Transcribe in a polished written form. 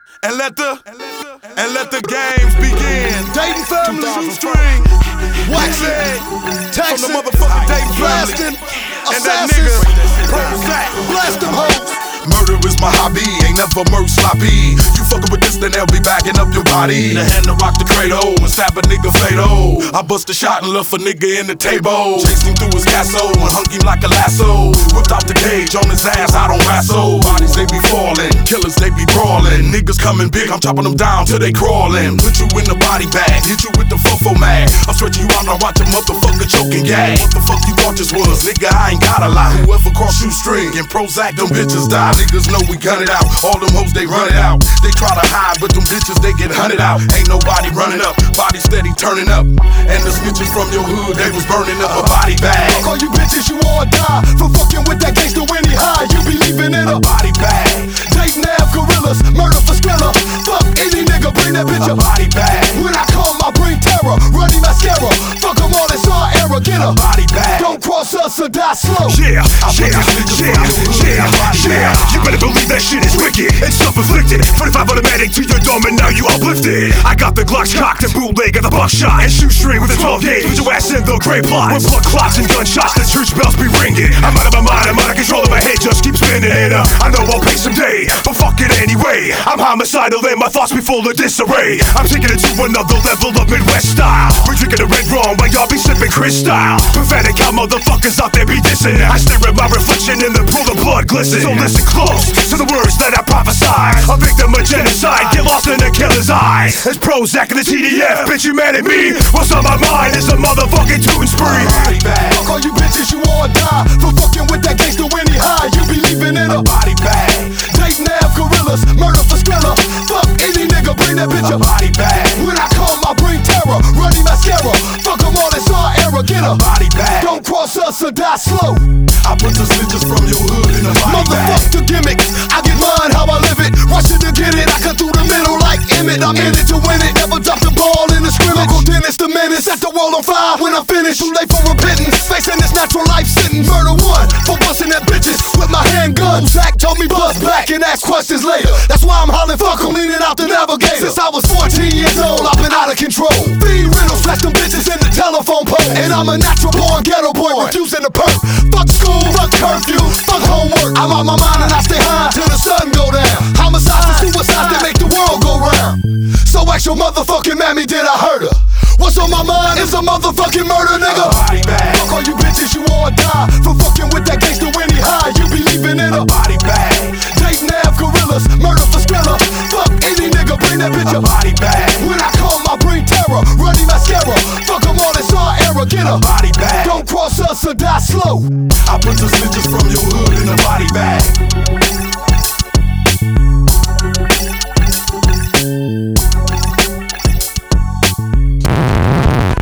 And let the games begin. Dayton family, Shoestring, Waxing, from the motherfucking Dayton Blasting, and that nigga, Prozac. Blast them hoes. Murder is my hobby, ain't never murk sloppy. You fuckin' with this, then they'll be backing up your body. The hand to rock the cradle and stab a nigga fatal. I bust a shot and left a nigga in the table. Chased him through his castle and hung him like a lasso. Whipped out the cage on his ass, I don't wrestle. Bodies they be falling, killers they be brawling. Niggas coming big, I'm chopping them down till they crawling. Put you in the body bag, hit you with the fofo mag. I'm stretching you out, now watch a motherfucker choking gag. What the fuck you thought this was? Nigga, I ain't got a lot. Whoever cross shoestring and Prozac, them bitches die. Niggas know we gun it out, all them hoes they run it out. They try to hide, but them bitches they get hunted out. Ain't nobody running up, body steady turning up. And the snitches from your hood, they was burning up a body bag. Fuck all you bitches, you all die for fucking with that gangster when he high. You be leaving in a body bag. Dayton Ave gorillas, murder for Skrilla. Fuck any nigga, bring that bitch A up. body bag. When I come, I bring terror, runny mascara. Fuck them all, it's our era, get A up. body bag. Don't cross us or die slow. Yeah. You better believe that shit is wicked and self-inflicted. 45 automatic to your dome and now you uplifted. I got the Glocks cocked and bootleg of the buckshot and shoestring with a 12 gauge. Put your ass in the gray plot with blood clots and gunshots. The church bells be ringing. I'm out of my mind, I'm out of control of my head, just keep spinning. And I know I'll pay someday, but fuck it anyway. I'm homicidal and my thoughts be full of disarray. I'm taking it to another level of Midwest style. We're drinking the red rum while y'all be sipping Chris style. Pathetic how motherfuckers out there be dissing. I stare at my reflection in the pool of blood glisten. So listen close to the words that I prophesy. A victim of genocide, get lost in a killer's eyes. It's Prozac and the TDF, bitch you mad at me? What's on my mind is a motherfucking tootin' spree. Body bag. Fuck all you bitches, you all die for fucking with that gangster when he high. You be leaving in a Body bag. Dayton Ave gorillas, murder for Skrilla. Fuck any nigga, bring that bitch A up. body bag. When I come, I bring terror, runny mascara. Fuck them all, it's our era, get up. Body bag. Don't cross us or die slow. I put the snitches from your hood in a body bag. Motherfuck the gimmicks, I get mine how I live it. Rushing to get it, I cut through the middle like Emmett. I'm in it to win it, never drop the ball in the scrimmage. Uncle Dennis the menace, set the world on fire when I finish. Too late for repentance, facing this natural life sentence. Murder one for busting that bitches with my handgun. Zach told me buzz back and ask questions later. That's why I'm hollering fuck, I'm leaning out the navigator. Since I was 14 years old, I've been out of control. Feed riddles, flash them bitches in the telephone pole. And I'm a natural born ghetto boy, refusing to perk. Fuck school, fuck curfew, fuck homework. I'm out my mind and I stay high till the sun go down. Homicides and suicides, they make the world go round. So ask your motherfucking mammy, did I hurt her? What's on my mind is a motherfucking murder, nigga. Body bag. Fuck all you bitches, you all die for fucking with that gangster when he high. You be leaving in a Body bag. Dayton Ave gorillas, murder for Skrilla. Fuck any nigga, bring that bitch A up. body bag. When I come, I bring terror, runny mascara. Fuck them all, it's our era, get A up. body bag. Don't cross us or die slow. I put the snitches from